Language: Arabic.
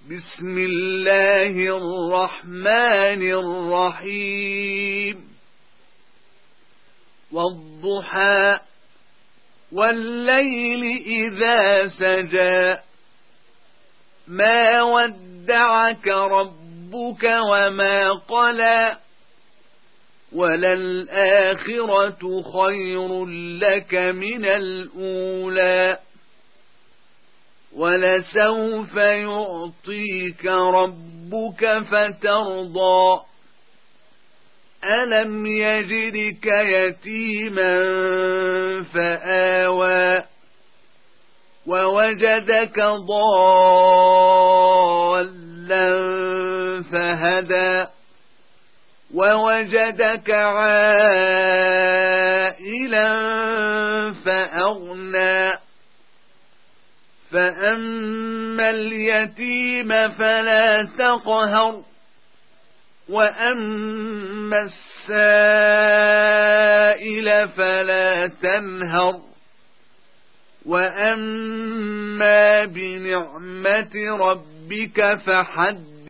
بسم الله الرحمن الرحيم والضحى والليل إذا سجى ما ودعك ربك وما قلى وللآخرة خير لك من الأولى ولسوف يعطيك ربك فترضى ألم يجدك يتيما فآوى ووجدك ضالا فهدى ووجدك عائلا فأغنى فأما اليتيم فلا تقهر وأما السائل فلا تنهر وأما بنعمة ربك فحدث